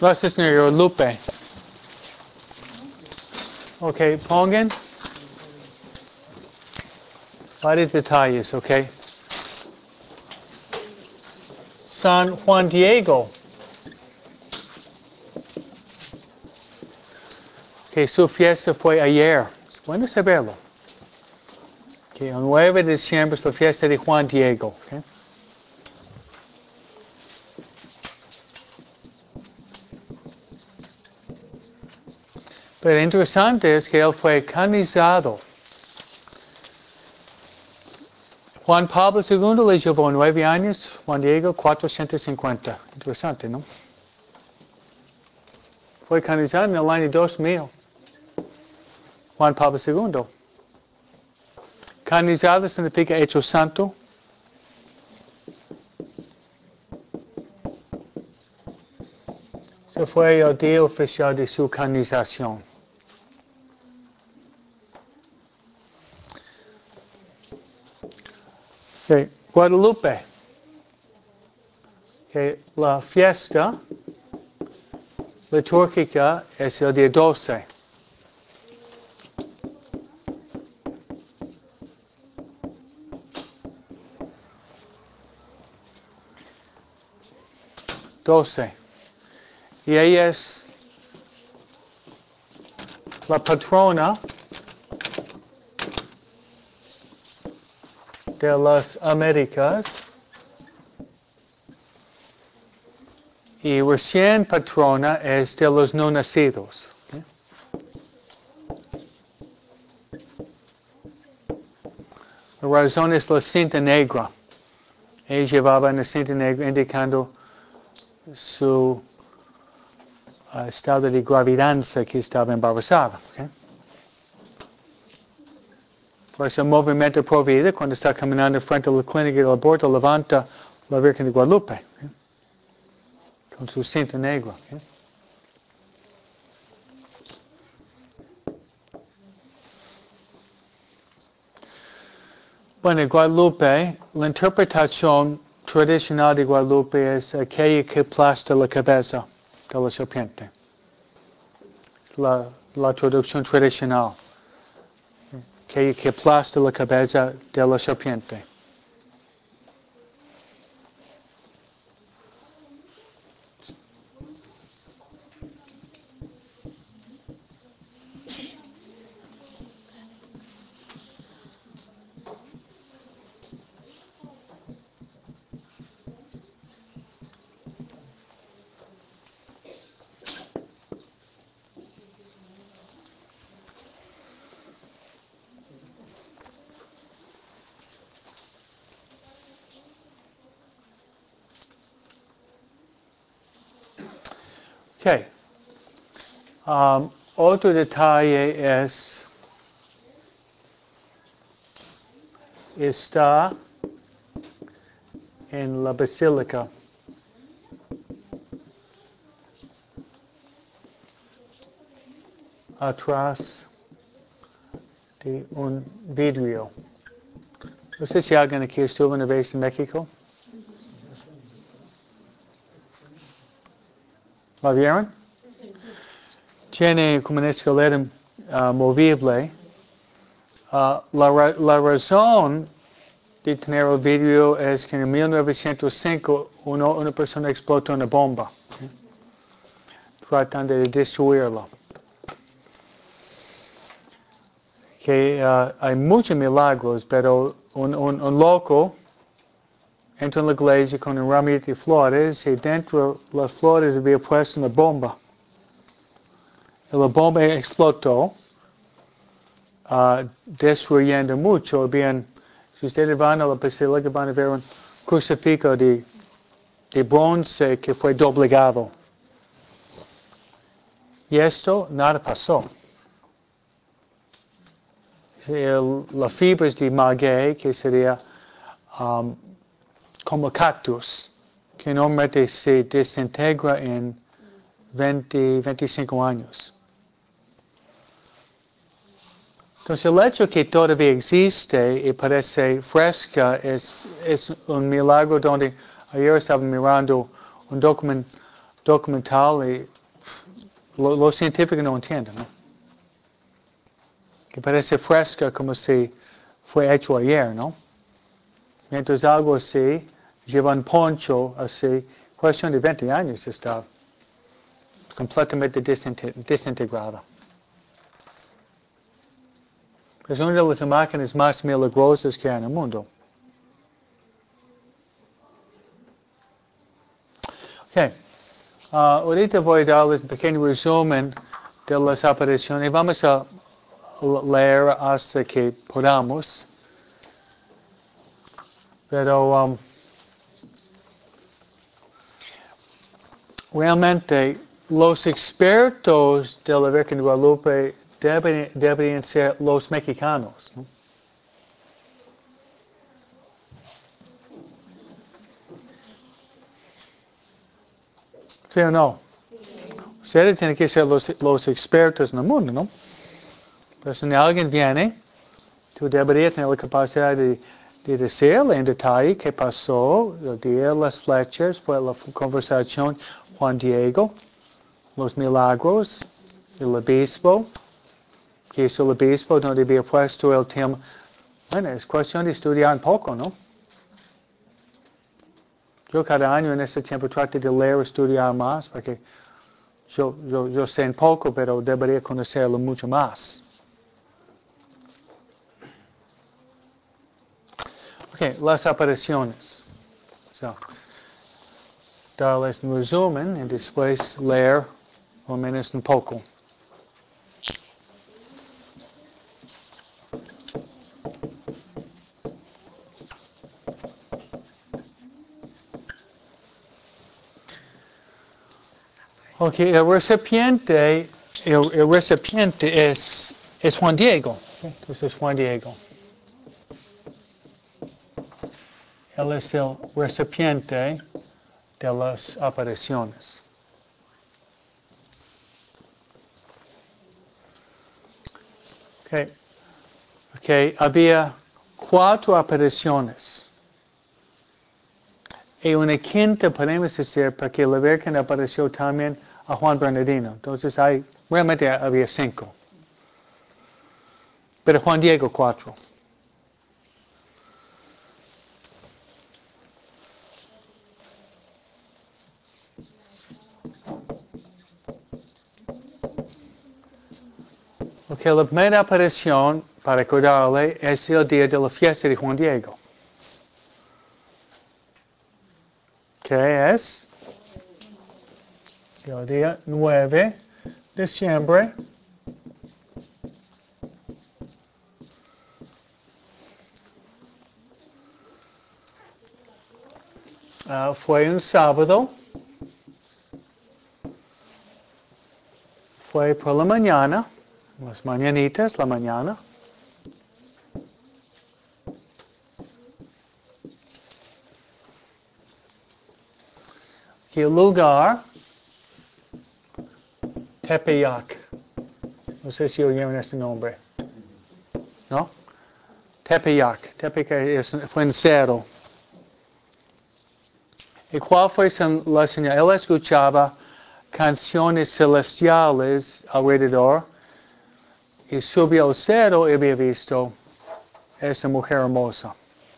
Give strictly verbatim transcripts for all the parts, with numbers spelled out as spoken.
Gracias, señor Lupe. Ok, pongan varios detalles, ok. San Juan Diego. Que su fiesta fue ayer. Es bueno saberlo. Que el nueve de diciembre es la fiesta de Juan Diego. Okay. Pero interesante es que él fue canonizado. Juan Pablo segundo le llevó nueve años, Juan Diego cuatrocientos cincuenta. Interesante, ¿no? Fue canonizado en el año dos mil. Juan Pablo segundo. Canonizado significa hecho santo. Ese fue el día oficial de su canonización. Okay. Guadalupe. Okay. La fiesta litúrgica es el día doce. doce. Y ella es la patrona de las Américas y recién patrona es de los no nacidos. ¿Okay? La razón es la cinta negra. Ella llevaba una cinta negra indicando su uh, estado de gravidad que estaba embarazada. ¿Okay? Por eso el movimiento Pro Vida, cuando está caminando frente a la clínica del aborto, levanta la Virgen de Guadalupe, ¿okay? Con su cinta negra. ¿Okay? Bueno, Guadalupe, la interpretación tradicional de Guadalupe es aquella que aplasta la cabeza de la serpiente. Es la, la traducción tradicional. Aquella que aplasta la cabeza de la serpiente. Okay. Um, otro detalle es, está en la basílica. Atrás de un vidrio. No sé si alguien aquí estuvo una vez en México. ¿La vieron? Tiene como una escalera uh, movible. Uh, la, la razón de tener el vidrio es que en mil novecientos cinco uno, una persona explotó una bomba, ¿okay? Tratando de destruirlo. Que uh, hay muchos milagros, pero un, un, un loco entró en la iglesia con un ramito de flores y dentro de las flores había puesto una bomba. Y la bomba explotó, uh, destruyendo mucho. Bien, si ustedes van a la basílica van a ver un crucifijo de, de bronce que fue doblegado. Y esto nada pasó. El, las fibras de maguey, que sería um, como cactus, que normalmente se desintegra en veinte, veinticinco años. Entonces el hecho que todavía existe y parece fresca es, es un milagro donde ayer estaba mirando un document, documental y lo, los científicos no entienden, ¿no? Que parece fresca como si fue hecho ayer, ¿no? Mientras algo así, lleva un poncho así, cuestión de veinte años está completamente desintegrado. Es una de las máquinas más milagrosas que hay en el mundo. Ok. Uh, ahorita voy a darles un pequeño resumen de las apariciones. Vamos a leer hasta que podamos. Pero um, realmente los expertos de la Virgen de Guadalupe deben, deberían ser los mexicanos, ¿no? ¿Sí o no? Ustedes tienen que ser los, los expertos en el mundo, ¿no? Pero si alguien viene, tú deberías tener la capacidad de, de decirle en detalle qué pasó, el día de las flechas, fue la conversación Juan Diego, los milagros, el obispo, que hizo el obispo donde había puesto el tema. Bueno, es cuestión de estudiar un poco, ¿no? Yo cada año en este tiempo trato de leer y estudiar más, porque yo, yo, yo sé un poco, pero debería conocerlo mucho más. Ok, las apariciones. So, darles un resumen y después leer al menos un poco. Ok, el recipiente, el, el recipiente es, es Juan Diego. Okay, entonces es Juan Diego. Él es el recipiente de las apariciones. Okay. Okay, había cuatro apariciones. Y una quinta podemos decir porque la Virgen apareció también a Juan Bernardino. Entonces hay, realmente había cinco. Pero Juan Diego cuatro. Ok, la primera aparición, para recordarle, es el día de la fiesta de Juan Diego. Que es el día nueve de diciembre. Uh, fue un sábado. Fue por la mañana, las mañanitas, la mañana. Y el lugar, Tepeyac. No sé si oyeron este nombre. ¿No? Tepeyac. Tepeyac es, fue en cero. ¿Y cuál fue la señal? Él escuchaba canciones celestiales alrededor y subió al cero y había visto esa mujer hermosa.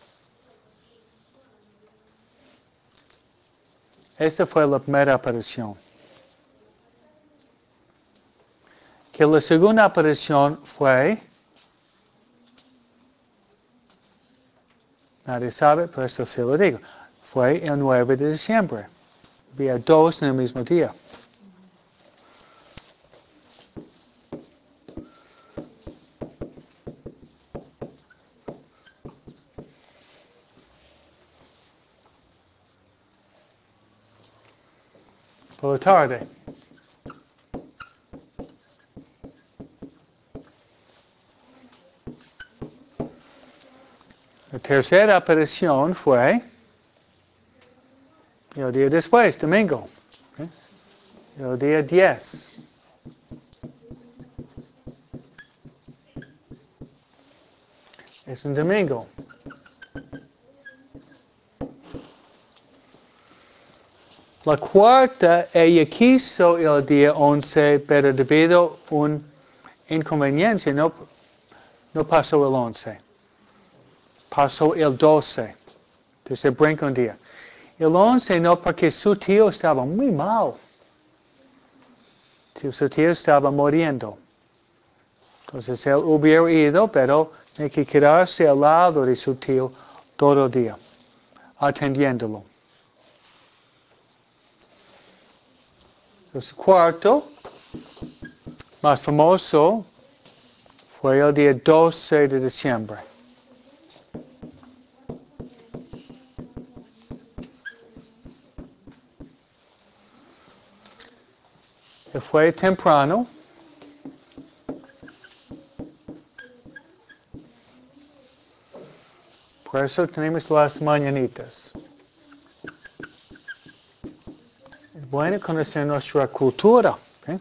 Esta fue la primera aparición. Que la segunda aparición fue, nadie sabe, pero esto se lo digo, fue el nueve de diciembre. Había dos en el mismo día. Por la tarde. La tercera aparición fue el día después, domingo. ¿Okay? El día diez. Es un domingo. La cuarta, ella quiso el día once, pero debido a un inconveniencia no, no pasó el once. Pasó el doce. Entonces brinca un día. El once no, porque su tío estaba muy mal. Su tío estaba muriendo. Entonces él hubiera ido, pero tiene que quedarse al lado de su tío todo el día, atendiéndolo. Entonces, cuarto, más famoso, fue el día doce de diciembre. Y fue temprano. Por eso tenemos las mañanitas. Es bueno conocer nuestra cultura. ¿Okay?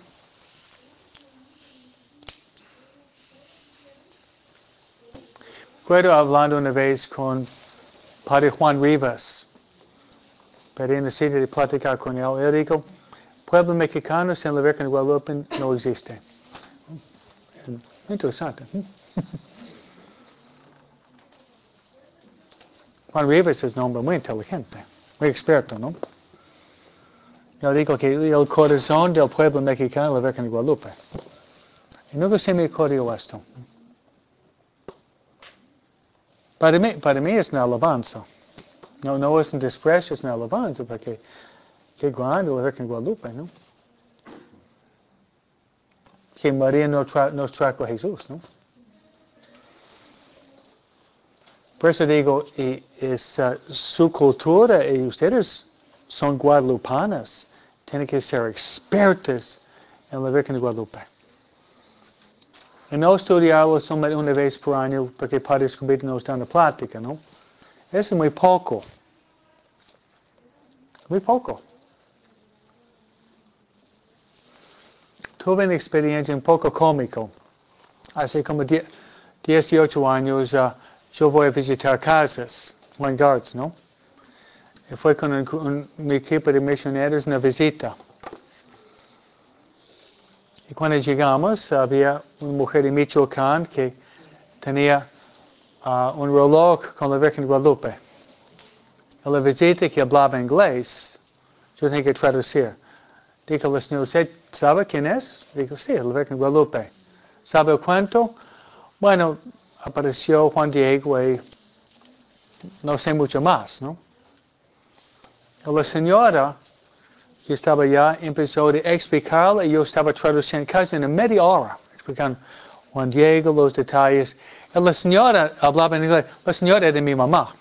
Recuerdo hablando una vez con Padre Juan Rivas, pero necesito de platicar con él. Él dijo, pueblos mexicanos en la Virgen de Guadalupe no existe. Interesante. Juan Rivas es un hombre muy inteligente, muy experto, ¿no? Yo digo que el corazón del pueblo mexicano es la Virgen de Guadalupe. Y nunca se me ocurrió esto. Para mí, para mí es una alabanza. No, no es un desprecio, es una alabanza, porque qué grande la Virgen de Guadalupe, ¿no? Que María nos, tra nos trajo a Jesús, ¿no? Por eso digo, y es uh, su cultura, y ustedes son guadalupanas, tienen que ser expertos en la Virgen de Guadalupe. Y no estudiarlo solamente una vez por año, porque Padres Convites nos dan una plática, ¿no? Eso es muy poco. Muy poco. Tuve una experiencia un poco cómico. Hace como dieciocho años, uh, yo voy a visitar casas, Wangards, ¿no? Y fue con un, un, un equipo de misioneros en una visita. Y cuando llegamos, había una mujer de Michoacán que tenía uh, un reloj con la Virgen de Guadalupe. En la visita que hablaba inglés, yo tenía que traducir. Dijo la señora, ¿usted sabe quién es? Dijo, sí, la Virgen de Guadalupe. ¿Sabe el cuento? Bueno, apareció Juan Diego y no sé mucho más, ¿no? Y la señora que estaba allá empezó a explicarle y yo estaba traduciendo casi en media hora, explicando Juan Diego, los detalles. Y la señora hablaba en inglés, la señora era mi mamá.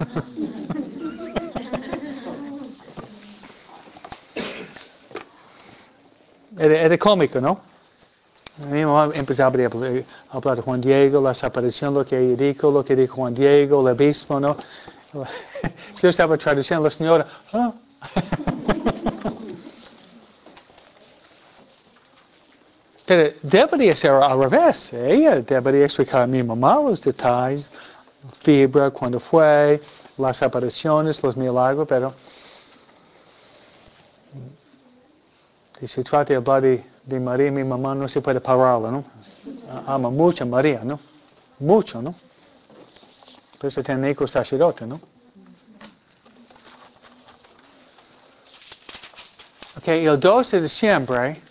era, era cómico, ¿no? Mi mamá empezaba a hablar de Juan Diego, las apariciones, lo que ella dijo, lo que dijo Juan Diego, el obispo, ¿no? Yo estaba traduciendo, la señora, ¿ah? Pero debería ser al revés. Ella debería explicar a mi mamá los detalles, fibra, cuándo fue, las apariciones, los milagros, pero si se trata de hablar de, de María, mi mamá no se puede pararla, ¿no? Ama mucho a María, ¿no? Mucho, ¿no? Por eso tiene hijo sacerdote, ¿no? Ok, el doce de diciembre,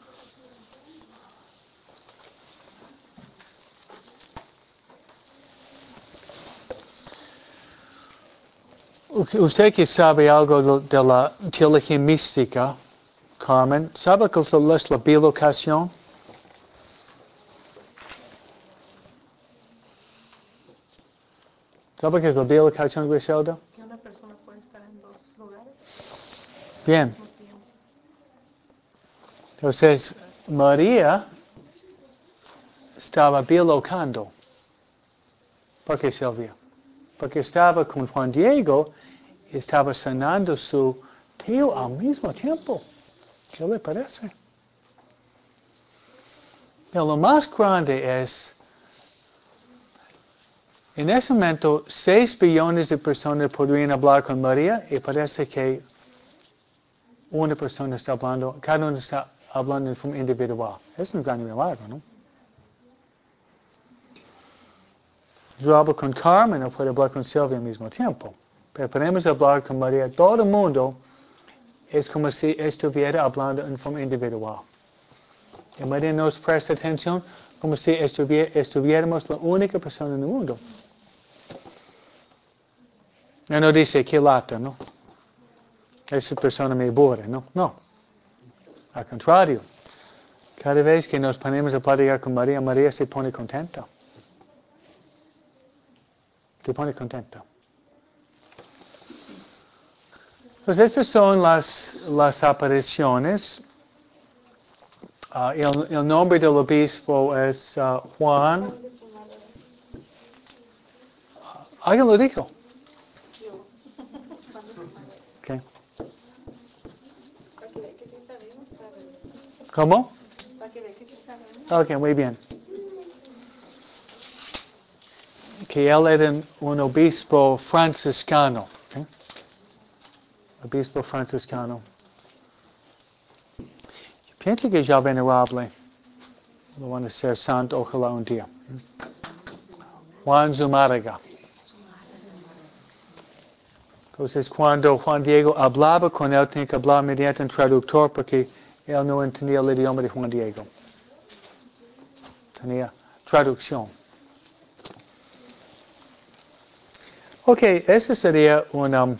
usted que sabe algo de, de la teología mística, Carmen, ¿sabe qué es la bilocación? ¿Sabe qué es la bilocación, Griselda? Que una persona puede estar en dos lugares. Bien. Entonces, María estaba bilocando. ¿Por qué, Silvia? Porque estaba con Juan Diego y estaba sanando su tío al mismo tiempo. ¿Qué le parece? Pero lo más grande es, en ese momento, seis billones de personas podrían hablar con María y parece que una persona está hablando, cada uno está hablando en forma individual. Es un gran milagro, ¿no? Yo hablo con Carmen, no puedo hablar con Silvia al mismo tiempo. Pero podemos hablar con María. Todo el mundo es como si estuviera hablando en forma individual. Y María nos presta atención como si estuviéramos la única persona en el mundo. No, no dice que lata, ¿no? Esa persona me aburre, ¿no? No. Al contrario. Cada vez que nos ponemos a platicar con María, María se pone contenta. Se pone contenta. Pues estas son las, las apariciones. Uh, el, el nombre del obispo es uh, Juan. ¿Alguien lo dijo? Okay. ¿Cómo? Ok, muy bien. Que él era un obispo franciscano. Okay. Obispo franciscano. Pienso que ya venerable. Lo van a ser santo, ojalá un día. Juan Zumárraga. Entonces, cuando Juan Diego hablaba con él, tenía que hablar mediante un traductor porque él no entendía el idioma de Juan Diego. Tenía traducción. Ok, ese sería un, um,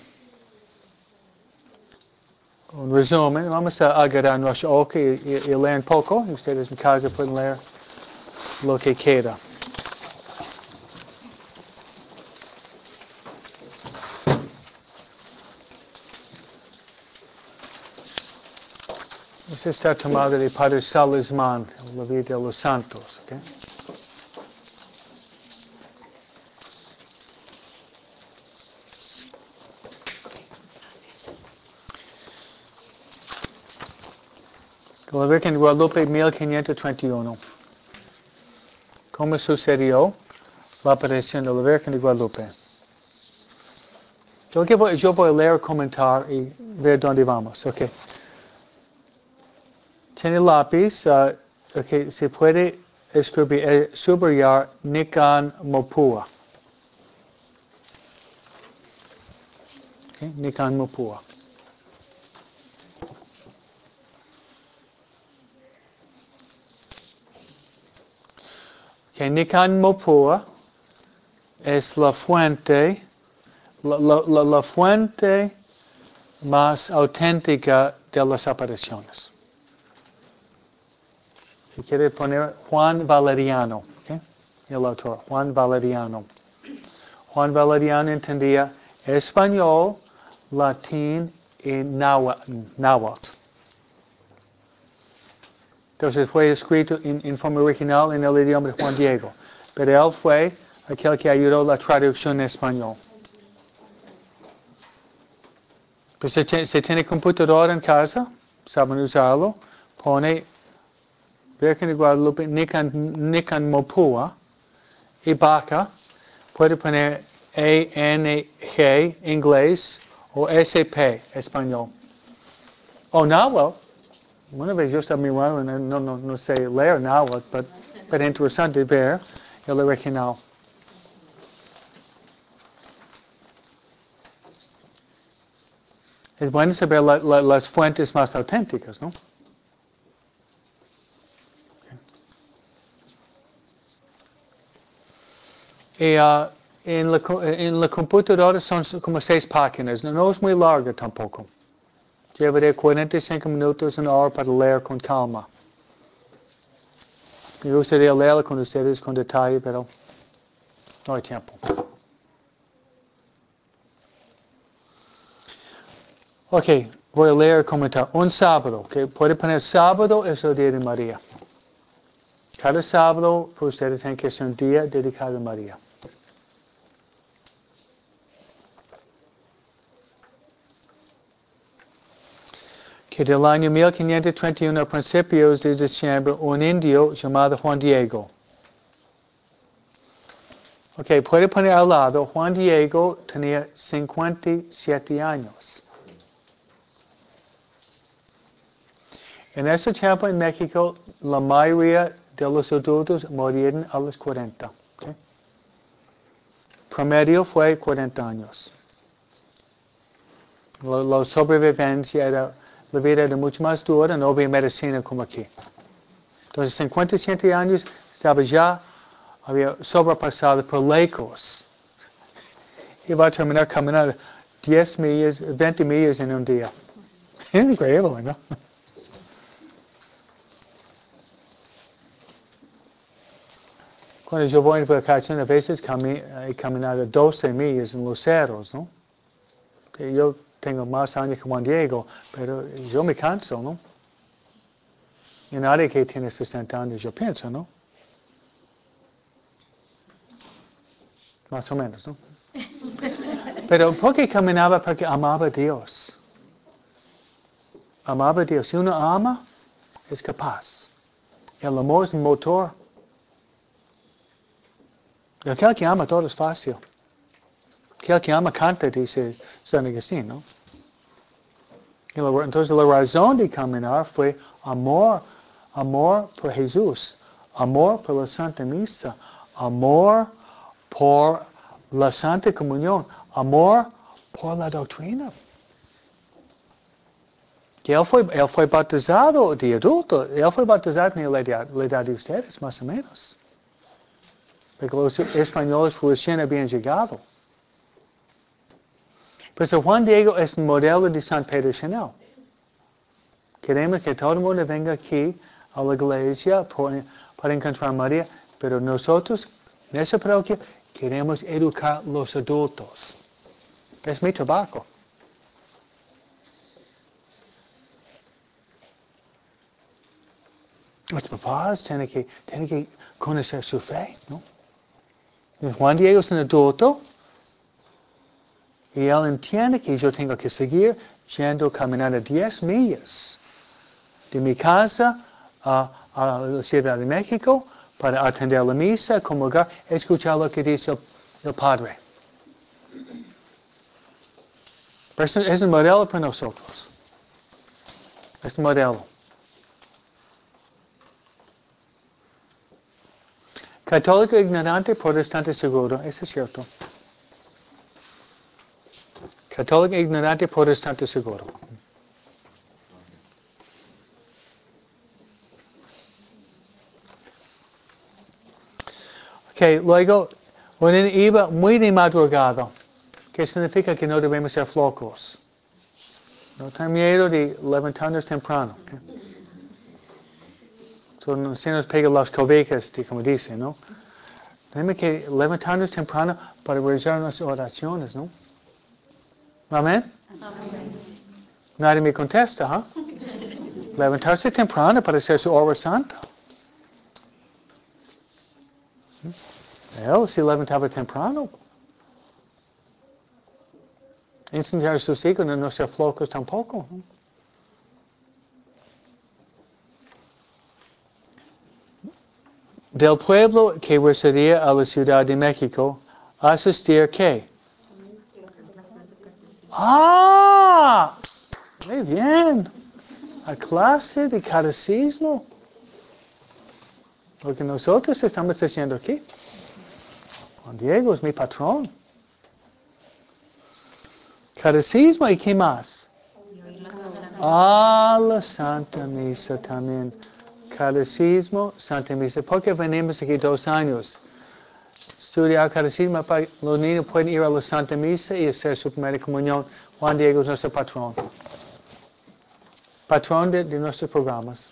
un resumen. Vamos a agarrar nuestra hoja y, y, y leer un poco. Ustedes en casa pueden leer lo que queda. Ese está tomado de Padre Salesman, la vida de los santos. Okay? La Virgen de Guadalupe, mil quinientos treinta y uno. ¿Cómo sucedió la aparición de la Virgen de Guadalupe? Yo, voy, yo voy a leer, comentar y ver dónde vamos. Okay. Tiene lápiz, uh, okay, se puede escribir, eh, subrayar Nikan Mopua. Okay, Nikan Mopua. Okay, Nikan Mopua es la fuente, la, la, la, la fuente más auténtica de las apariciones. Si quiere poner Juan Valeriano, okay? El autor, Juan Valeriano. Juan Valeriano entendía español, latín y náhuatl. Entonces fue escrito en, en forma original en el idioma de Juan Diego. Pero él fue aquel que ayudó a la traducción en español. Pues se, se tiene computador en casa, saben usarlo, pone Virgen de Guadalupe, Nikan, Nikan Mopua, y baja, puede poner E N G, inglés, o S P, español. O náhuatl. Una vez yo estaba mirando, no, no, no sé leer náhuatl, pero, pero interesante ver el original. Es bueno saber la, la, las fuentes más auténticas, ¿no? Y uh, en, la, en la computadora son como seis páginas, no, no es muy larga tampoco. Llevaré cuarenta y cinco minutos, una hora para leer con calma. Me gustaría leerla con ustedes con detalle, pero no hay tiempo. Ok, voy a leer y comentar. Un sábado, que puede poner sábado es el día de María. Cada sábado, ustedes tienen que ser un día dedicado a María. Que del año mil quinientos treinta y uno a principios de diciembre, un indio llamado Juan Diego. Ok, puede poner al lado, Juan Diego tenía cincuenta y siete años. En ese tiempo en México, la mayoría de los adultos morían a los cuarenta. ¿Okay? Promedio fue cuarenta años. La, la sobrevivencia era, la vida era mucho más dura, no había medicina como aquí. Entonces, cincuenta y cien años estaba ya, había sobrepasado por lejos. Iba a terminar caminando diez millas, veinte millas en un día. Es increíble, ¿no? Cuando yo voy en vacaciones, a veces cami he caminado doce millas en los cerros, ¿no? Yo tengo más años que Juan Diego, pero yo me canso, ¿no? Y nadie que tiene sesenta años, yo pienso, ¿no? Más o menos, ¿no? Pero ¿por qué caminaba? Porque amaba a Dios. Amaba a Dios. Si uno ama, es capaz. El amor es un motor. Y aquel que ama todo es fácil. Aquel que ama canta, dice San Agustín, ¿no? Y la, entonces la razón de caminar fue amor, amor por Jesús, amor por la Santa Misa, amor por la Santa Comunión, amor por la doctrina. Que él fue, él fue bautizado de adulto, él fue bautizado en la edad, la edad de ustedes, más o menos. Porque los españoles recién habían llegado. Pues Juan Diego es un modelo de San Pedro Chanel. Queremos que todo el mundo venga aquí a la iglesia por, para encontrar a María, pero nosotros, en esa parroquia, queremos educar a los adultos. Es mi trabajo. Los papás tienen que, tienen que conocer su fe, ¿no? Y Juan Diego es un adulto y él entiende que yo tengo que seguir yendo caminando diez millas de mi casa a, a la Ciudad de México para atender la misa, comulgar, escuchar lo que dice el, el Padre. Es, es un modelo para nosotros. Es un modelo. Católico ignorante, protestante seguro, eso es cierto. Católico ignorante, protestante seguro. Ok, luego, un iba muy de madrugada, que significa que no debemos ser flojos. No tener miedo de levantarnos temprano. ¿Okay? So, no se nos pegan las cobijas, como dice, ¿no? Tenemos que levantarnos temprano para realizar nuestras oraciones, ¿no? Amén. Amén. Nadie me contesta, ¿ah? ¿huh? Levantarse temprano para hacer su hora santa. Él se levantaba temprano. Enseñar a sus hijos a no ser flojos tampoco. ¿no? Del pueblo que residía a la Ciudad de México, asistir ¿qué? ¡Ah! Muy bien. A clase de catecismo. Lo que nosotros estamos haciendo aquí. Juan Diego es mi patrón. Catecismo y ¿qué más? Ah, la Santa Misa también. Catecismo, Santa Misa. ¿Por qué venimos aquí dos años? Estudiar catecismo para los niños pueden ir a la Santa Misa y hacer su primera comunión. Juan Diego es nuestro patrón. Patrón de, de nuestros programas.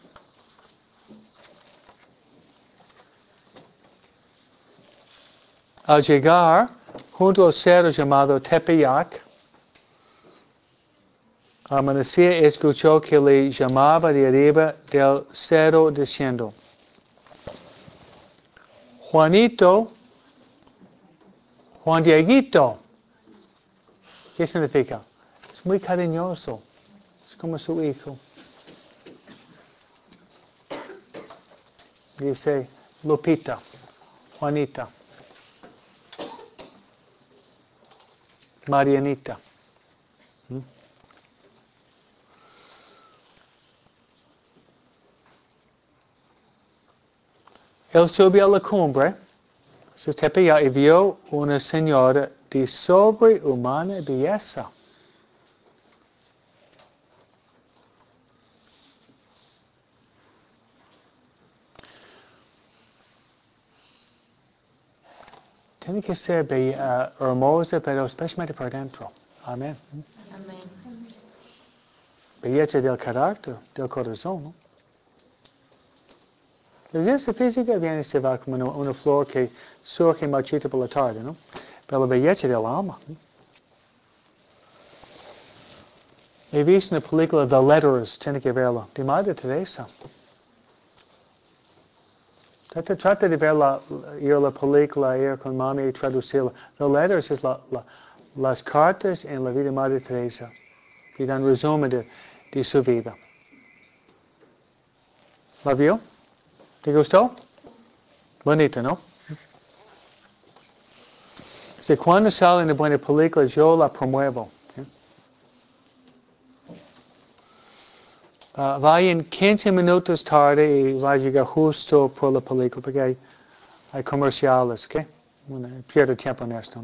Al llegar junto al cerro llamado Tepeyac, amanecía y escuchó que le llamaba de arriba del cerro diciendo, Juanito, Juan Dieguito. ¿Qué significa? Es muy cariñoso. Es como su hijo. Dice Lupita, Juanita, Marianita. ¿Mm? Él subió a la cumbre, se tepía y vio una señora de sobrehumana belleza. Tiene que ser bella, uh, hermosa, pero especialmente por dentro. Amén. Amén. Belleza del carácter, del corazón, ¿no? La belleza física viene a ser como una, una flor que surge y marchita por la tarde, ¿no? Pero la belleza del alma, ¿no? He visto una película The Letters, tiene que verla, de Madre Teresa. Trata, trata de ver la, ir a la película, ir con mami y traducirla. The Letters es la, la, las cartas en la vida de Madre Teresa, que dan resumen de, de su vida. ¿La vio? ¿Te gustó? Bonito, ¿no? Si cuando sale una buena película, yo la promuevo. ¿Okay? Uh, vayan quince minutos tarde y va a llegar justo por la película, porque hay, hay comerciales, ¿ok? Bueno, pierdo tiempo en esto.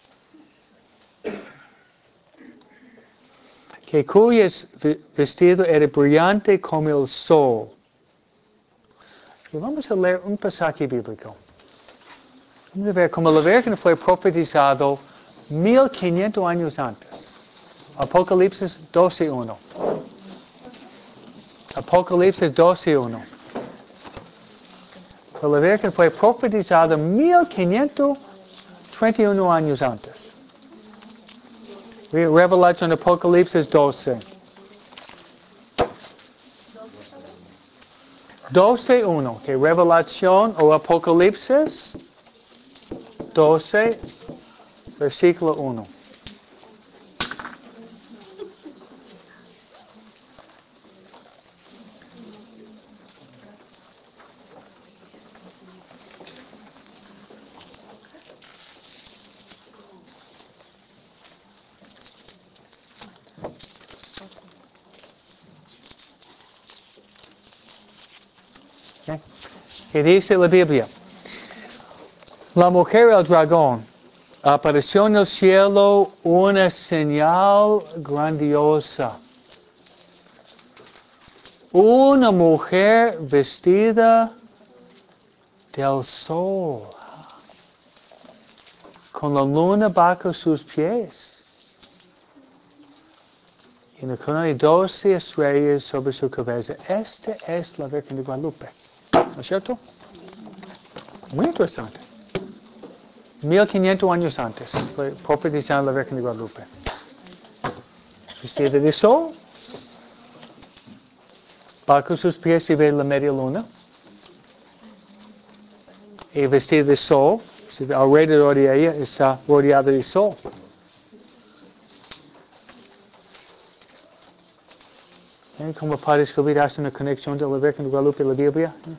Que cuyo vestido era brillante como el sol. Y vamos a leer un pasaje bíblico. Vamos a ver cómo la Virgen fue profetizado mil quinientos años antes. Apocalipsis doce uno. Apocalipsis doce uno. Pero la Virgen fue profetizada mil quinientos treinta y uno años antes. Revelación Apocalipsis doce. doce uno. Que Revelación o Apocalipsis doce, versículo uno. Okay. ¿Qué dice la Biblia? La mujer el dragón apareció en el cielo una señal grandiosa. Una mujer vestida del sol, con la luna bajo sus pies, y una corona de doce estrellas sobre su cabeza. Esta es la Virgen de Guadalupe. ¿No es cierto? Muy interesante. mil quinientos años antes fue profetizada la Virgen de Guadalupe. Vestida de sol, bajo sus pies se ve la media luna, y vestida de sol, alrededor de ella está rodeada de sol. ¿Eh? ¿Cómo para descubrir hasta una conexión de la Virgen de Guadalupe y la Biblia? ¿Eh?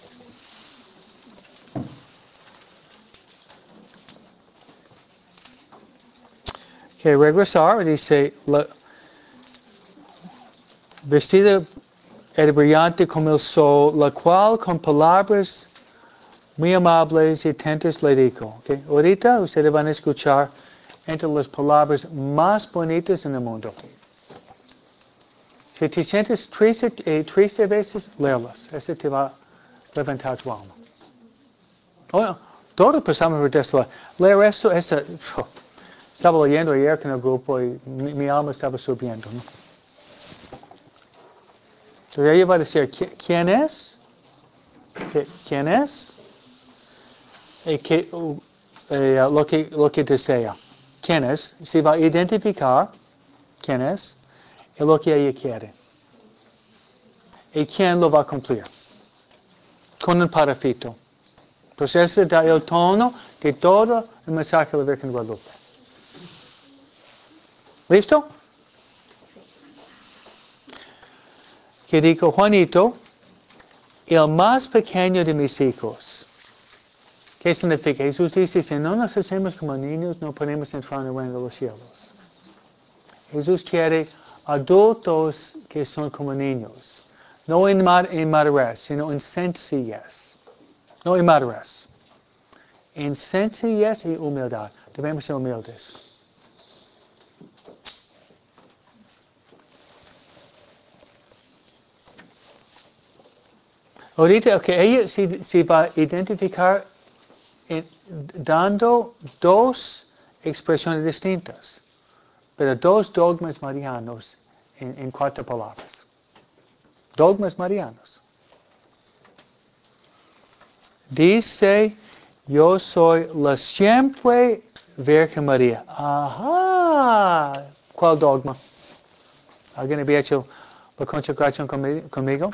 Que regresar, dice, la, vestida era brillante como el sol, la cual con palabras muy amables y atentas le dijo. ¿Okay? Ahorita ustedes van a escuchar entre las palabras más bonitas en el mundo. Si te sientes triste, eh, triste a veces, léelas. Eso te va a levantar tu alma. Oh, todos pasamos por esto. Leer esto, eso, oh, estaba leyendo ayer con el grupo y mi, mi alma estaba subiendo. ¿No? Entonces ella va a decir, ¿quién es? ¿Quién es? Y que, eh, lo, que, lo que desea. ¿Quién es? Se va a identificar quién es y lo que ella quiere. ¿Y quién lo va a cumplir? Con el parafito. Pues ese da el tono de todo el mensaje de la Virgen de Guadalupe. ¿Listo? Que dijo Juanito, el más pequeño de mis hijos. ¿Qué significa? Jesús dice, si no nos hacemos como niños, no podemos entrar en el reino de los cielos. Jesús quiere adultos que son como niños. No en, mar, en madurez, sino en sencillez. no inmadurez. En sencillez y humildad. Debemos ser humildes. Ahorita, ok, ella si, si va a identificar en, dando dos expresiones distintas, pero dos dogmas marianos en, en cuatro palabras. Dogmas marianos. Dice, yo soy la siempre Virgen María. Ajá. ¿Cuál dogma? ¿Alguien había hecho la consagración conmigo?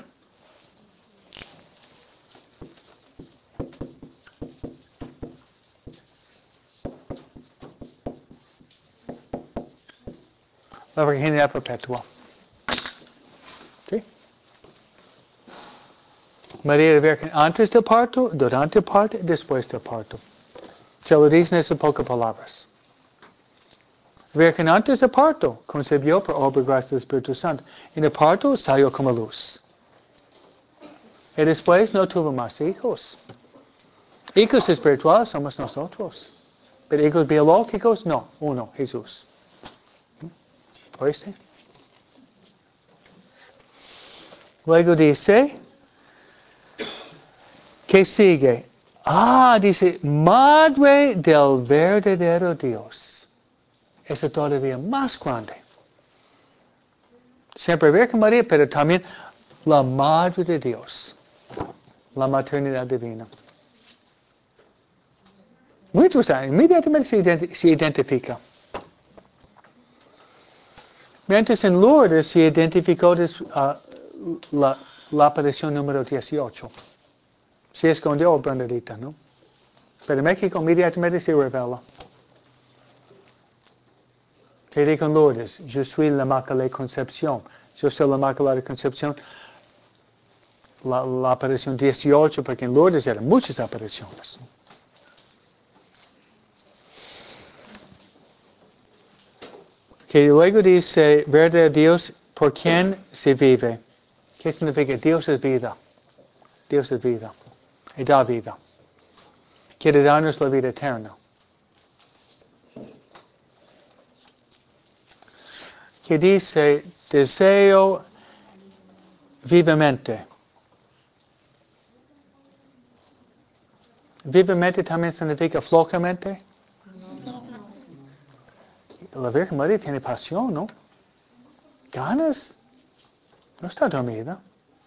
La virginidad perpetua. ¿Sí? María de Virgen antes del parto, durante el parto, después del parto. Se lo dicen esas pocas palabras. Virgen antes del parto, concebió por obra y gracia del Espíritu Santo. En el parto salió como luz. Y después no tuvo más hijos. Hijos espirituales somos nosotros. Pero hijos biológicos, no. Uno, Jesús. ¿Oíste? Luego dice, ¿qué sigue? Ah, dice, Madre del verdadero Dios. Eso todavía más grande. Siempre Virgen María, pero también la Madre de Dios. La maternidad divina. Muy interesante. Inmediatamente se, identi- se identifica. Mientras en Lourdes se identificó des, uh, la, la aparición número dieciocho. Se escondió Bernadita, ¿no? Pero en México inmediatamente se revela. Que dijo en Lourdes, yo soy la Inmaculada Concepción. Yo soy la Inmaculada Concepción. La, la aparición dieciocho, porque en Lourdes eran muchas apariciones. Que luego dice, verdad Dios, ¿por quién se vive? ¿Qué significa? Dios es vida. Dios es vida. Y da vida. Quiere darnos la vida eterna. Que dice, deseo vivamente. Vivamente también significa flojamente. La Virgen María tiene pasión, ¿no? Ganas. No está dormida.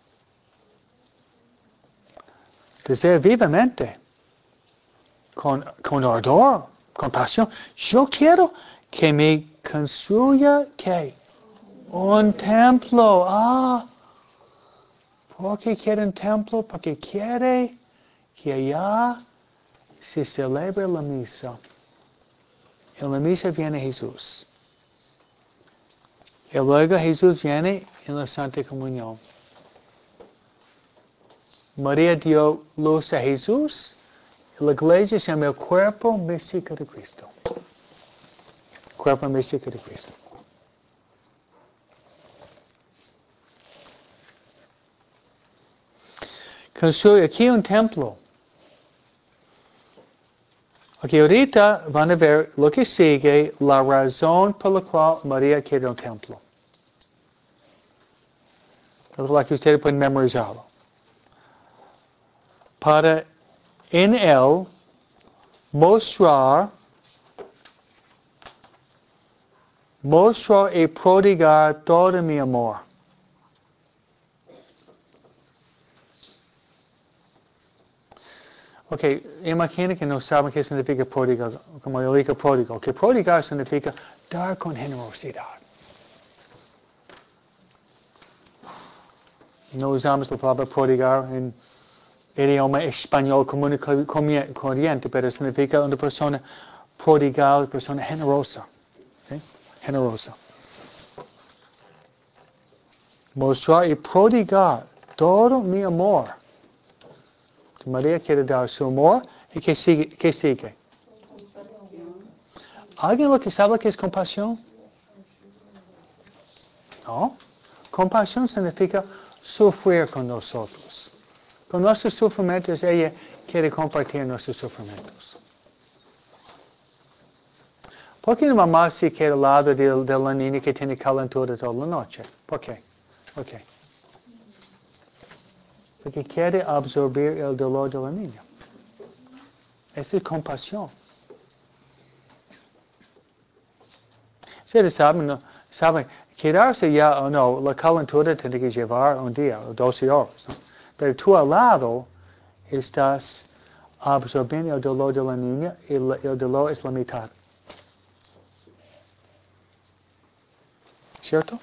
Desea vivamente. Con, con ardor, con pasión. Yo quiero que me construya, ¿qué? Un templo. Ah. ¿Por qué quiere un templo? Porque quiere que allá se celebre la misa. En la misa viene Jesús. Y luego Jesús viene en la Santa Comunión. María dio luz a Jesús. Y la iglesia se llama el cuerpo místico de Cristo. Cuerpo místico de Cristo. Construye aquí un templo. Aquí ahorita van a ver lo que sigue, la razón por la cual María quiere un templo. Ojalá que ustedes pueden memorizarlo. Para en él mostrar, mostrar y prodigar todo mi amor. Ok, imagina que no saben qué significa prodigar, como yo digo pródigo. Que prodigar significa dar con generosidad. No usamos la palabra prodigar en idioma español común y corriente, pero significa una persona prodigal, persona generosa. ¿Sí? Generosa. Mostrar y prodigar todo mi amor. María quiere dar su amor y ¿qué sigue? ¿Qué sigue? ¿Alguien lo que sabe que es compasión? No. Compasión significa sufrir con nosotros. Con nuestros sufrimientos, ella quiere compartir nuestros sufrimientos. ¿Por qué la mamá se queda al lado de, de la niña que tiene calentura toda la noche? ¿Por qué? ¿Por qué? Porque quiere absorber el dolor de la niña. Esa es compasión. Ustedes saben, ¿no? saben, quedarse ya o no, la calentura tiene que llevar un día o doce horas. ¿No? Pero tú al lado estás absorbiendo el dolor de la niña y el, el dolor es la mitad. ¿Cierto?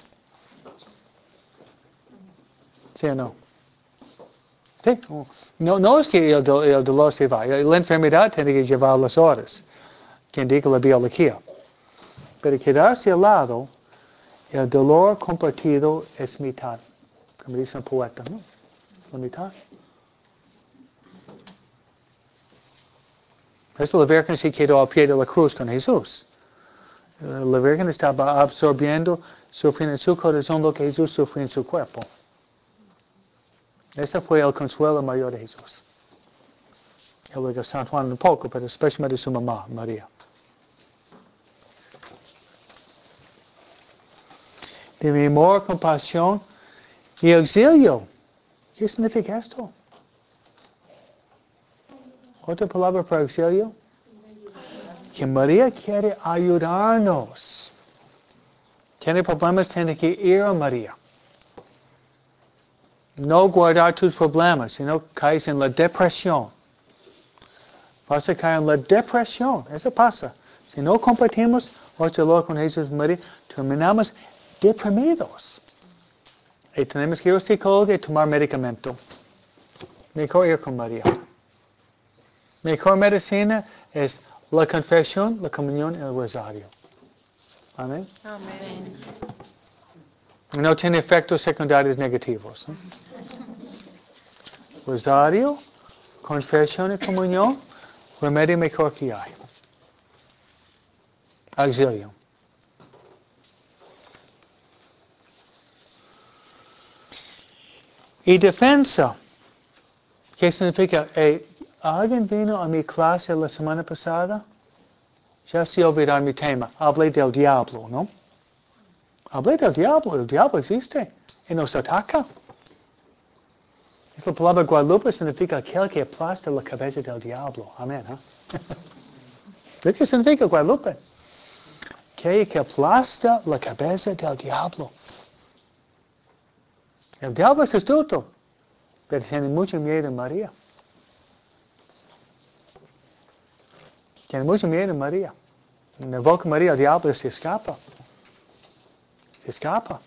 ¿Sí o no? Sí. No, no es que el, do, el dolor se va. La enfermedad tiene que llevar las horas, que indica la biología. Pero quedarse al lado, el dolor compartido es mitad. Como dice un poeta, ¿no? La mitad. Por eso la Virgen se quedó al pie de la cruz con Jesús. La Virgen estaba absorbiendo, sufriendo en su corazón lo que Jesús sufrió en su cuerpo. Ese fue el consuelo mayor de Jesús. Y luego San Juan un poco, pero especialmente su mamá, María. De mi amor, compasión y auxilio. ¿Qué significa esto? Otra palabra para auxilio. Que María quiere ayudarnos. Tiene problemas, tiene que ir a María. No guardar tus problemas, sino caes en la depresión. Vas a caer en la depresión. Eso pasa. Si no compartimos nuestro dolor con Jesús y María, terminamos deprimidos. Y tenemos que ir al psicólogo y tomar medicamento. Mejor ir con María. Mejor medicina es la confesión, la comunión y el rosario. Amén. Amén. No tiene efectos secundarios negativos. ¿No? Rosario, confesión y comunión, remedio mejor que hay. Auxilio. Y defensa. ¿Qué significa? Eh, ¿Alguien vino a mi clase la semana pasada? Ya se olvidó mi tema. Hablé del diablo, ¿no? Hablé del diablo. El diablo existe y nos ataca. Es la palabra Guadalupe significa aquel que aplasta la cabeza del diablo. Amén. ¿Eh? ¿Qué significa Guadalupe? Aquel que aplasta la cabeza del diablo. El diablo es astuto, pero tiene mucho miedo de María. Tiene mucho miedo de María. En la boca de María el diablo se escapa. Se escapa.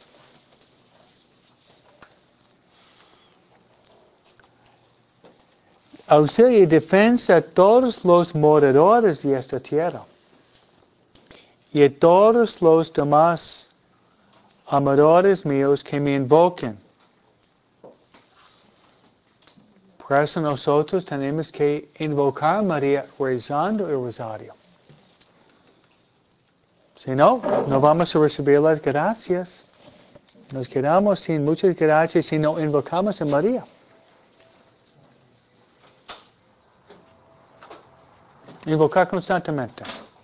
Auxilio y defensa a todos los moradores de esta tierra. Y a todos los demás amadores míos que me invoquen. Por eso nosotros tenemos que invocar a María rezando el rosario. Si no, no vamos a recibir las gracias. Nos quedamos sin muchas gracias si no invocamos a María. Invocar constantemente.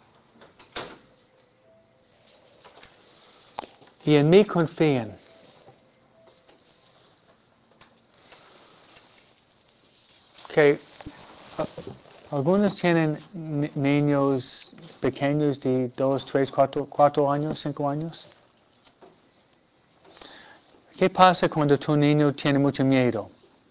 Y en mí confían. Que uh, algunos tienen ni- niños pequeños de dos, tres, cuatro, cuatro años, cinco años. ¿Qué pasa cuando tu niño tiene mucho miedo?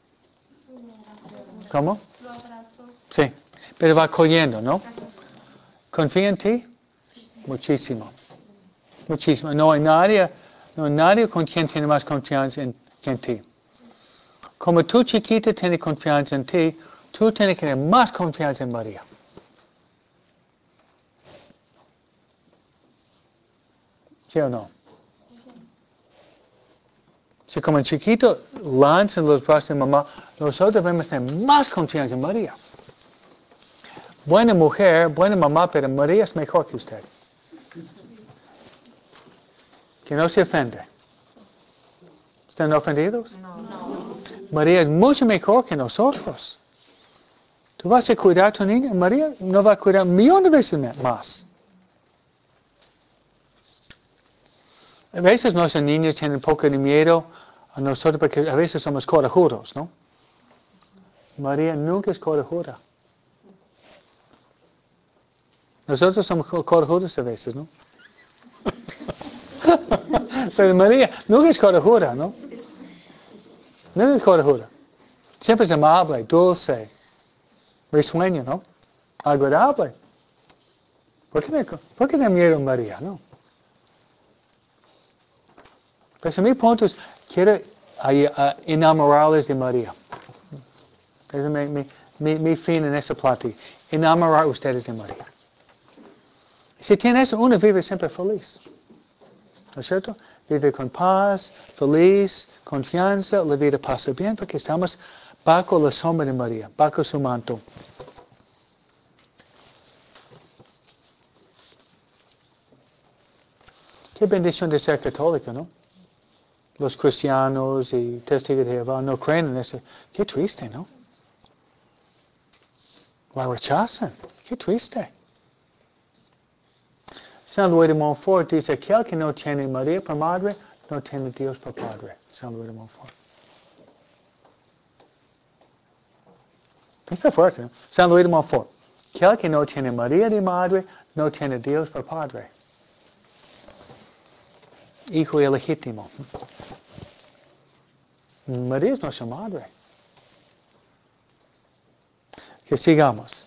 ¿Cómo? Lo abrazo. Sí, pero va corriendo, ¿no? ¿Confía en ti? Muchísimo. Muchísimo. No hay nadie, no hay nadie con quien tiene más confianza en, que en ti. Como tú chiquita tienes confianza en ti, tú tienes que tener más confianza en María. ¿Sí o no? Si como chiquito lanzan los brazos de mamá, nosotros debemos tener más confianza en María. Buena mujer, buena mamá, pero María es mejor que usted. Que no se ofende. ¿Están ofendidos? No. No. María es mucho mejor que nosotros. Tú vas a cuidar a tu niña, María no va a cuidar millones de veces más. A veces nuestros niños tienen un poco de miedo a nosotros porque a veces somos corajudos, ¿no? María nunca es corajuda. Nosotros somos corajudos a veces, ¿no? Pero María nunca es corajuda, ¿no? Nunca es corajuda. Siempre es amable, dulce, risueño, ¿no? Agradable. ¿Por qué, ¿Por qué da miedo a María, no? Pero mi punto es, quiero uh, enamorarles de María. Ese es mi, mi, mi, mi fin en esa plática. Enamorar ustedes de María. Si tiene eso, uno vive siempre feliz. ¿No es cierto? Vive con paz, feliz, confianza, la vida pasa bien porque estamos bajo la sombra de María, bajo su manto. Qué bendición de ser católico, ¿no? Los cristianos y testigos de Jehová no creen en eso. Qué triste, ¿no? La rechazan. Qué triste. San Luis de Montfort dice, aquel que no tiene María por madre, no tiene Dios por padre. San Luis de Montfort. Está fuerte, ¿no? San Luis de Montfort. Aquel que no tiene María de madre, no tiene Dios por padre. Hijo ilegítimo. María es nuestra madre. Que sigamos.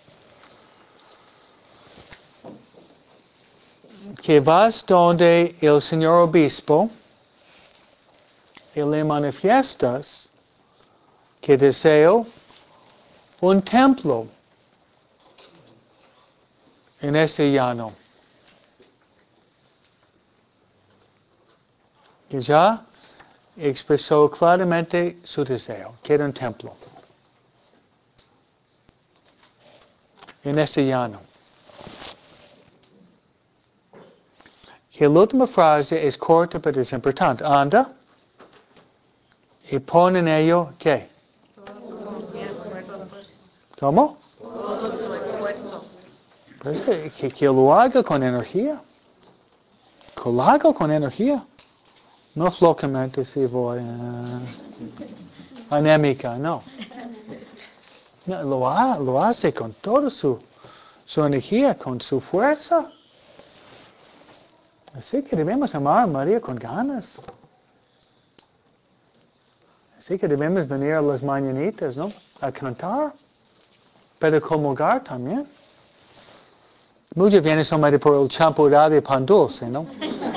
Que vas donde el señor obispo y le manifiestas que deseo un templo en este llano. Que ya expresó claramente su deseo. Quiere un templo en este llano. Que la última frase es corta pero es importante. Anda y pon en ello, ¿qué? ¿Cómo? Pues que, que, que lo haga con energía. Que lo haga con energía. No flojamente si voy uh, anémica, no. no lo, ha, lo hace con toda su, su energía, con su fuerza. Así que debemos amar a María con ganas. Así que debemos venir a las mañanitas, ¿no? A cantar. Pero comulgar también. Muchos vienen solamente por el champurrado de pan dulce, ¿no?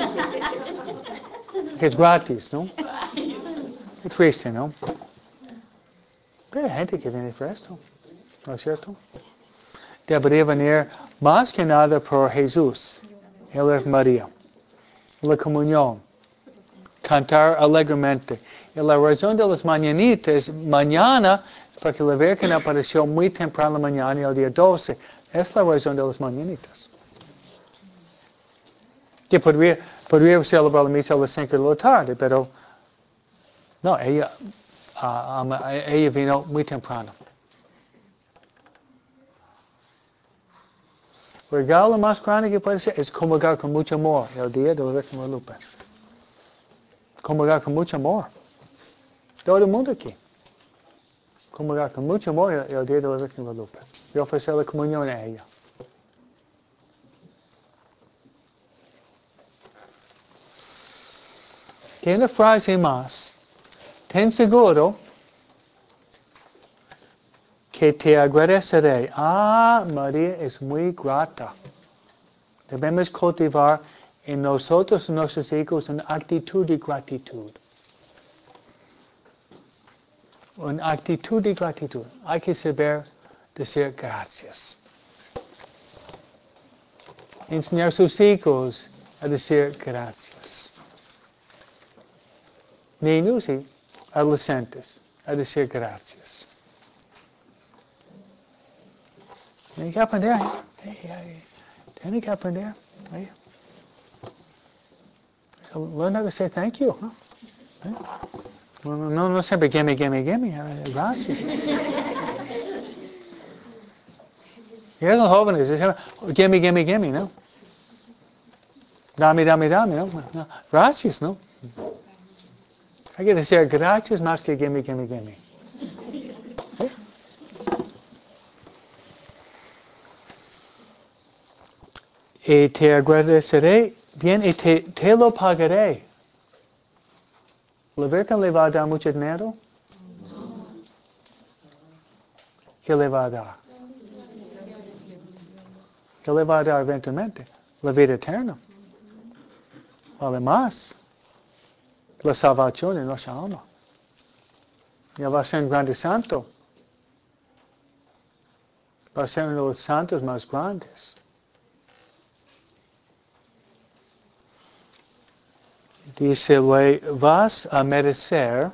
Que es gratis, ¿no? Es triste, ¿no? Pero hay gente que viene por esto, ¿no es cierto? Debería venir más que nada por Jesús, Él es María, la comunión, cantar alegremente. Y la razón de las mañanitas, mañana, porque la Virgen apareció muy temprano en la mañana, el día doce, es la razón de las mañanitas. Que podría, podría celebrar la misa a las cinco de la tarde, pero no, ella, uh, um, ella vino muy temprano. El regalo más grande que puede ser es comulgar con mucho amor el día de la Virgen Guadalupe. Comulgar con mucho amor. Todo el mundo aquí. Comulgar con mucho amor el, el día de la Virgen Guadalupe. Y ofrecer la comunión a ella. Que una frase más. Ten seguro que te agradeceré. Ah, María es muy grata. Debemos cultivar en nosotros y nuestros hijos una actitud de gratitud. Una actitud de gratitud. Hay que saber decir gracias. Enseñar a sus hijos a decir gracias. Niños y adolescentes a decir gracias. Tienen que aprender. Tienen que aprender. So learn how to say thank you. Huh? No, no, no siempre gimme, gimme, gimme. Gracias. Y los jóvenes dicen, gimme, gimme, gimme, ¿no? Dame, dame, dame, ¿no? No. Gracias, ¿no? Hay que decir gracias más que gimme, gimme, gimme. ¿Sí? Y te agradeceré bien y te, te lo pagaré. ¿La Virgen le va a dar mucho dinero? ¿Qué le va a dar? ¿Qué le va a dar eventualmente? La vida eterna. Vale más. La salvación de nuestra alma. Ya va a ser un grande santo. Va a ser uno de los santos más grandes. Dice, vas a merecer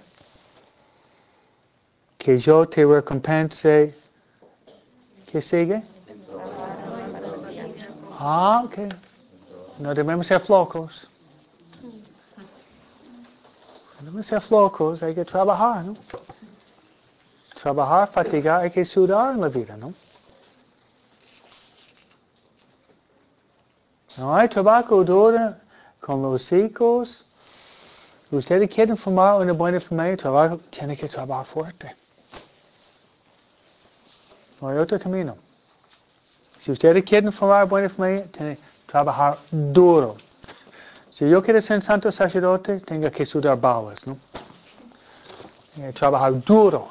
que yo te recompense. ¿Qué sigue? Ah, ok. No debemos ser flocos. No debemos ser flocos, hay que trabajar, ¿no? Trabajar, fatigar, hay que sudar en la vida, ¿no? No hay trabajo duro con los hijos. Ustedes quieren formar una buena familia, trabajo, tienen que trabajar fuerte. No hay otro camino. Si ustedes quieren formar una buena familia, tienen que trabajar duro. Si yo quiero ser un santo sacerdote, tengo que sudar balas, ¿no? Tengo que trabajar duro.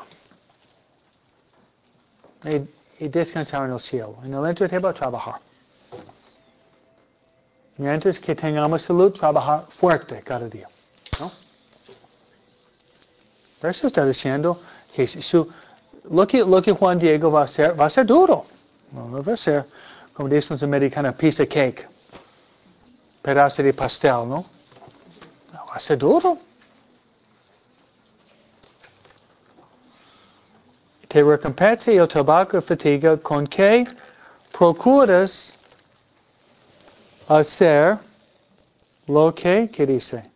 Y, y descansar en el cielo. En el entretiempo, trabajar. Mientras que tengamos salud, trabajar fuerte cada día, ¿no? Por eso está diciendo que su, lo, que, lo que Juan Diego va a hacer, va a ser duro. No va a ser, como dicen los americanos, piece of cake. Pedazo de pastel, ¿no? No, va a ser duro. Te recompensa el trabajo y fatiga con que procuras hacer lo que, ¿qué dice?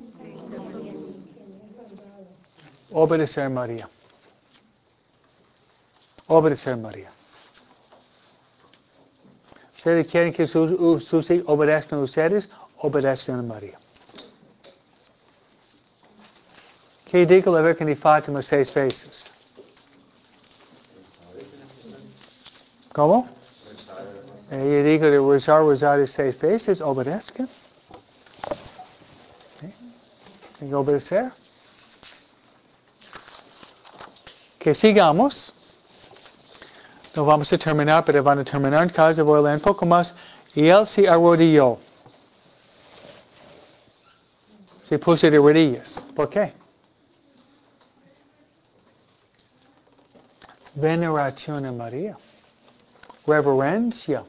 Obedecer María. Obedecer María. Ustedes quieren que sus, sus hijos obedezcan a ustedes, obedezcan a María. ¿Qué dijo la Virgen de Fátima seis veces? ¿Cómo? Ella dijo de rezar, rezar seis veces, obedezcan. ¿Sí? Hay que obedecer. Que sigamos. No vamos a terminar, pero van a terminar en casa, voy a leer un poco más. Y él se arrodilló. Se puso de rodillas. ¿Por qué? Veneración a María. Reverencia.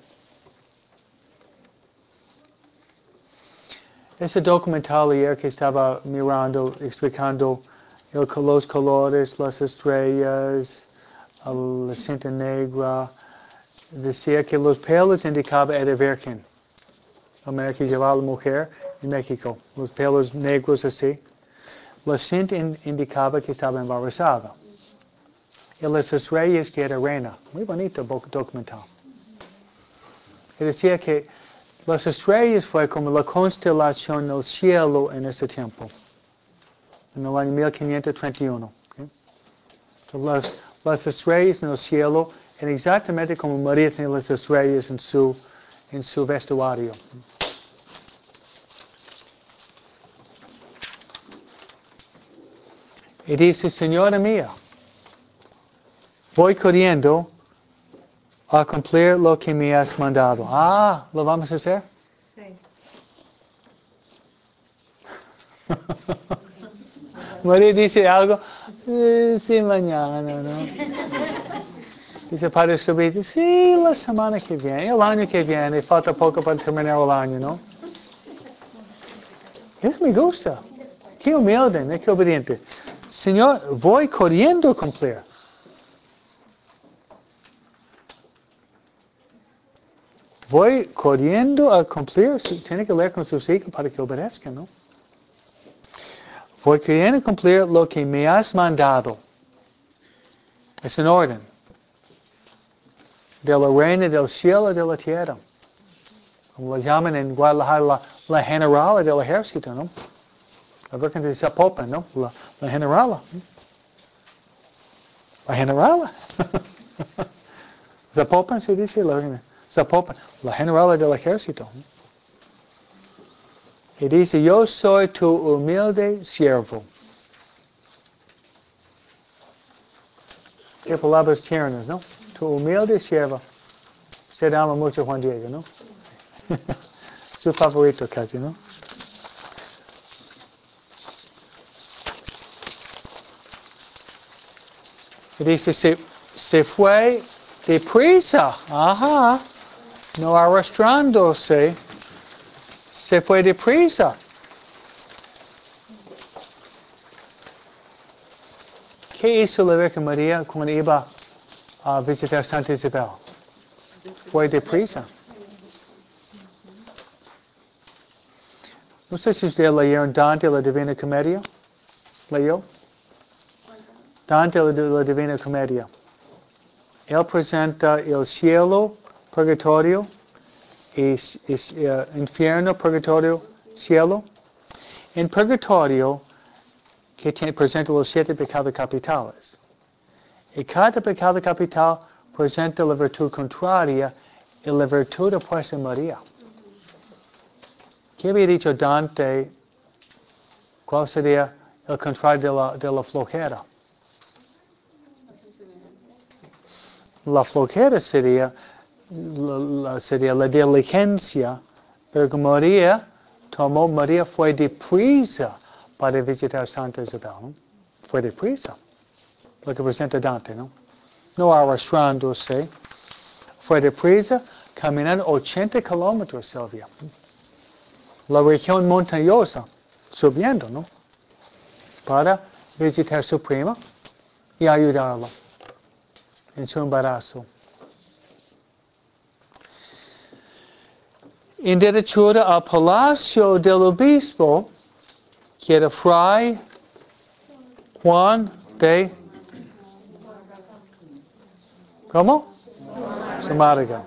Ese documental ayer que estaba mirando, explicando el, los colores, las estrellas, la cinta negra, decía que los pelos indicaban era virgen. La manera que llevaba la mujer en México, los pelos negros así. La cinta in, indicaba que estaba embarazada. Y las estrellas que era reina. Muy bonito documental. Y decía que las estrellas fue como la constelación del cielo en ese tiempo. En el año mil quinientos treinta y uno. ¿Okay? Las, las estrellas en el cielo eran exactamente como María tenía las estrellas en su, en su vestuario. Y dice, Señora mía, voy corriendo a cumplir lo que me has mandado. Ah, ¿lo vamos a hacer? Sí. María dice algo, eh, sí, mañana, ¿no? Dice Padre Escobedo, sí, la semana que viene, el año que viene, falta poco para terminar el año, ¿no? Eso me gusta. Qué humilde, qué obediente. Señor, voy corriendo a cumplir. Voy corriendo a cumplir, tiene que leer con sus hijos para que obedezcan, ¿no? porque viene a cumplir lo que me has mandado. Es un orden. De la reina del cielo y de la tierra. Como lo llaman en Guadalajara la, la generala del ejército, ¿no? La Virgen de Zapopan, ¿no? La, la generala. La generala. Zapopan se dice, la, Zapopan, la generala del ejército. Y dice, yo soy tu humilde siervo. Qué palabras tiernas, ¿no? Tu humilde siervo. Usted ama mucho a Juan Diego, ¿no? Su favorito casi, ¿no? Y dice, se, se fue deprisa. Ajá. No arrastrándose. Se fue deprisa. ¿Qué hizo la Virgen María cuando iba a visitar Santa Isabel? Fue deprisa. No sé si ustedes leyeron Dante, la Divina Comedia. ¿Leyó? Dante, la, la Divina Comedia. Él presenta el cielo, purgatorio, y, y uh, infierno, purgatorio, cielo. En purgatorio, que tiene, presenta los siete pecados capitales. Y cada pecado capital presenta la virtud contraria y la virtud opuesta a María. ¿Qué había dicho Dante? ¿Cuál sería el contrario de la, de la flojera? La flojera sería la, la, sería la diligencia, pero María tomó, María fue deprisa para visitar Santa Isabel, ¿no? Fue deprisa, lo que presenta Dante, ¿no? No arrastrándose, fue deprisa, caminando ochenta kilómetros, Silvia. La región montañosa, subiendo, ¿no? Para visitar a su prima y ayudarla en su embarazo. En derechura al palacio del obispo, que era Fray Juan de... ¿Cómo? Zumárraga.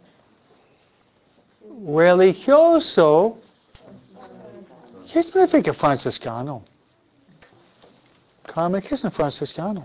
Religioso. ¿Qué significa franciscano? Carmen, ¿qué es un franciscano?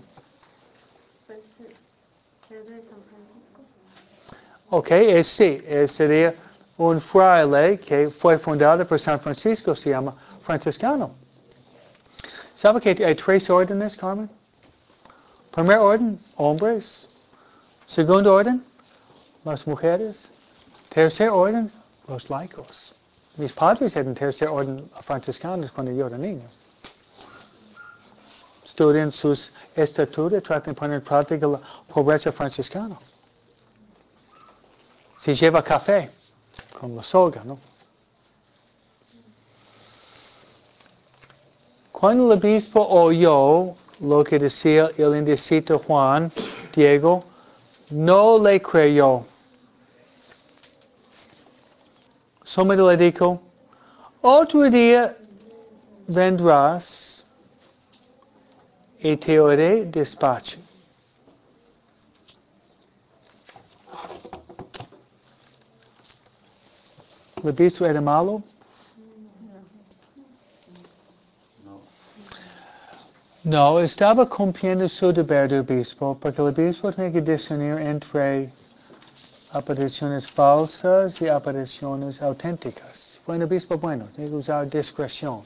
Ok, es, sí, es, sería un fraile que fue fundado por San Francisco, se llama franciscano. ¿Sabe que hay tres órdenes, Carmen? Primer orden, hombres. Segundo orden, las mujeres. Tercer orden, los laicos. Mis padres eran tercer orden franciscanos cuando yo era niño. Estudian sus estatutos, tratan de poner en práctica la pobreza franciscana. Se lleva café con la soga, ¿no? Cuando el obispo oyó lo que decía el indecito Juan Diego, no le creyó. Solo le dijo, otro día vendrás y te haré despacho. ¿El obispo era malo? No, estaba cumpliendo su deber de obispo, porque el obispo tenía que discernir entre apariciones falsas y apariciones auténticas. Fue un obispo bueno, tiene que usar discreción.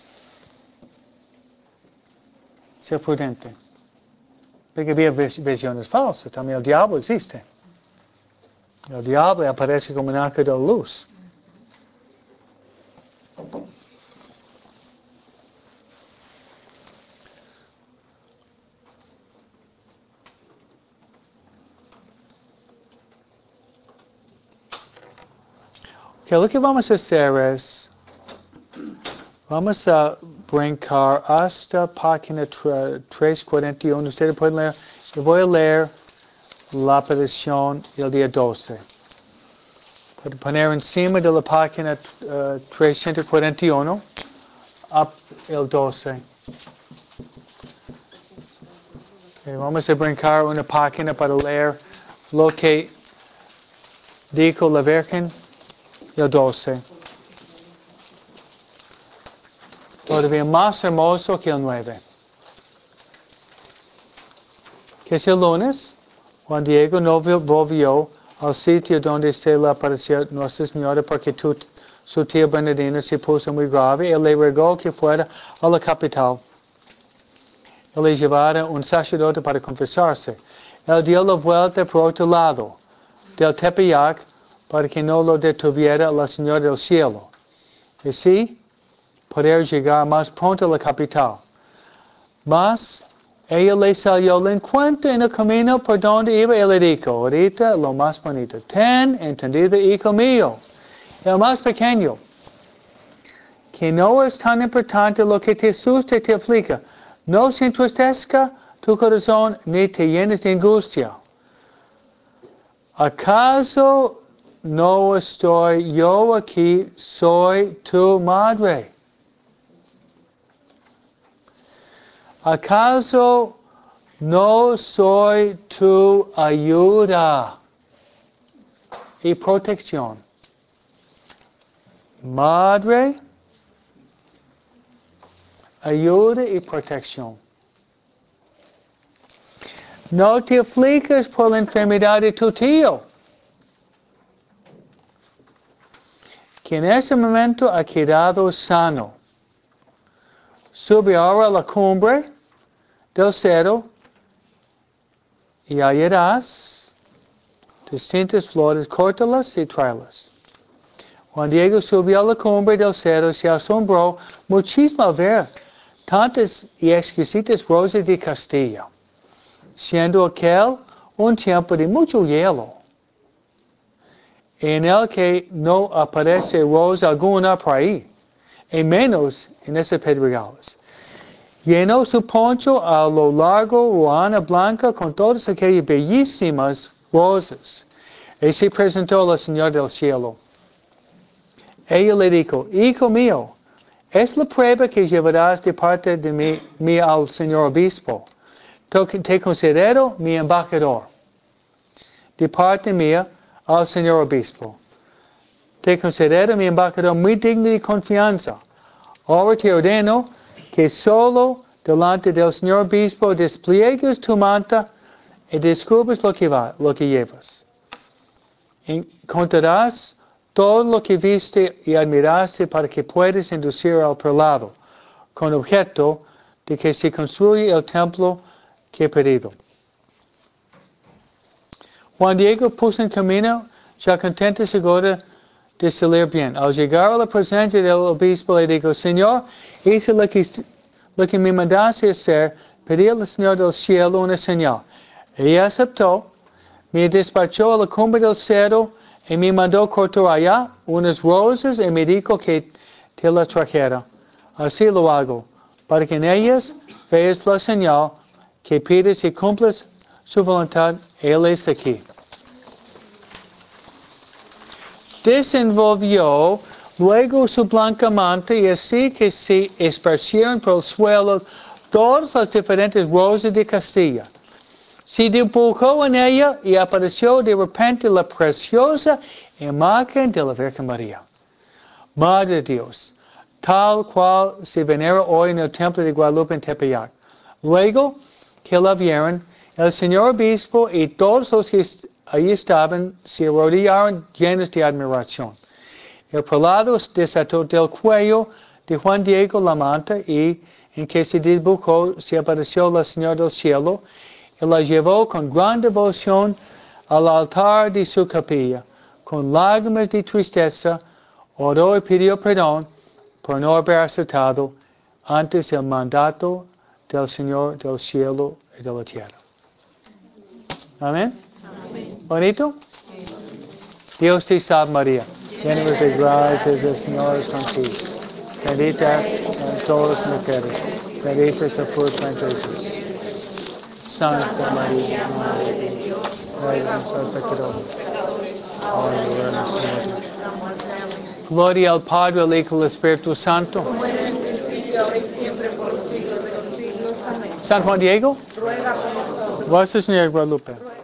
Ser prudente. Porque había visiones falsas, también el diablo existe. El diablo aparece como un ángel de luz. Okay, lo que vamos a hacer es, vamos a brincar hasta página trescientos cuarenta y uno. Ustedes pueden leer, yo voy a leer la aparición el día doce. Para poner encima de la página uh, trescientos cuarenta y uno, up el doce. Okay, vamos a brincar una página para leer lo que dijo la Virgen, el doce. Todavía más hermoso que el nueve. Que es el lunes, Juan Diego no volvió al sitio donde se le apareció Nuestra Señora porque tu, su tía Bernardina se puso muy grave. Él le rogó que fuera a la capital. Él le llevara un sacerdote para confesarse. Él dio la vuelta por otro lado del Tepeyac para que no lo detuviera la Señora del Cielo. Y así, poder llegar más pronto a la capital. Mas, ella le salió la encuentra en el camino por donde iba. Él le dijo, ahorita lo más bonito. Ten entendido, hijo mío, el más pequeño, que no es tan importante lo que te asusta y te aflige. No se entristezca tu corazón ni te llenes de angustia. ¿Acaso no estoy yo aquí? Soy tu madre. ¿Acaso no soy tu ayuda y protección? Madre, ayuda y protección. No te afliges por la enfermedad de tu tío, que en ese momento ha quedado sano. Sube ahora a la cumbre del cerro y hallarás distintas flores, córtalas y tráelas. Juan Diego subió a la cumbre del cerro y se asombró muchísimo al ver tantas y exquisitas rosas de Castilla, siendo aquel un tiempo de mucho hielo, en el que no aparece rosa alguna por ahí, y menos en esas pedregales. Llenó su poncho a lo largo, ruana blanca, con todas aquellas bellísimas rosas, y se presentó a la Señora del Cielo. Ella le dijo, hijo mío, es la prueba que llevarás de parte de mí, mí al Señor Obispo. Te considero mi embajador. De parte mía al Señor Obispo. Te considero mi embajador muy digno de confianza. Ahora te ordeno que solo delante del Señor Obispo despliegues tu manta y descubres lo que va, lo que llevas. Y contarás todo lo que viste y admiraste para que puedas inducir al prelado, con objeto de que se construya el templo que he pedido. Juan Diego puso en camino, ya contento y seguro de salir bien. Al llegar a la presencia del obispo, le dijo, Señor, hice lo que, lo que me mandaste hacer, pedí al Señor del Cielo una señal. Ella aceptó, me despachó a la cumbre del cerro y me mandó cortar allá unas rosas y me dijo que te las trajera. Así lo hago, para que en ellas veas la señal que pides y cumples su voluntad. Él es aquí. Desenvolvió luego su blanca manta y así que se esparcieron por el suelo todas las diferentes rosas de Castilla. Se dibujó en ella y apareció de repente la preciosa imagen de la Virgen María, Madre de Dios, tal cual se venera hoy en el templo de Guadalupe en Tepeyac. Luego que la vieron, el señor obispo y todos los que allí estaban se arrodillaron llenos de admiración. El prelado desató del cuello de Juan Diego la manta y en que se dibujó se apareció la Señora del Cielo y la llevó con gran devoción al altar de su capilla. Con lágrimas de tristeza, oró y pidió perdón por no haber aceptado antes el mandato del Señor del Cielo y de la tierra. Amén. Amén. ¿Bonito? Sí. Dios te salve María, llena eres de gracia, el Señor es contigo. Bendita en todas las mujeres, bendito es el fruto de Jesús. Santa María, Madre de Dios, ruega por nosotros pecadores, ahora y en la hora de nuestra muerte. Gloria al Padre, al Hijo y al Espíritu Santo. Como era en el principio, ahora y siempre, por los siglos San Juan Diego? ruega por nosotros. Vossa Senhora de Guadalupe.